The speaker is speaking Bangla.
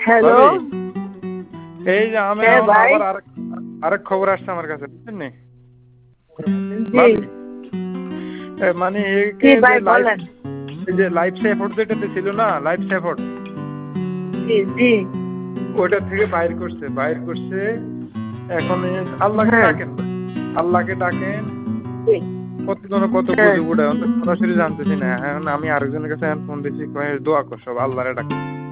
হ্যালো, এই যে আমি হ্যাঁ এখন ভাই। আবার আরেক খবর আসছে আমার কাছে, বুঝছেন নি জি ভাবি? মানে জি একে ভাই বলেন। যে লাইফ সাপোর্ট যেটাতে ছিল না, লাইফ সাপোর্ট, জি জি ওইটা থেকে বাইর করছে। এখন আল্লাহকে হ্যাঁ ডাকেন, আল্লাহকে ডাকেন। জি কতজন কত হ্যাঁ গুজব উড়ায়, সরাসরি জানতেছি না। এখন আমি আরেকজনের কাছে ফোন দিচ্ছি, দোয়া কর, সব আল্লাহরে ডাক।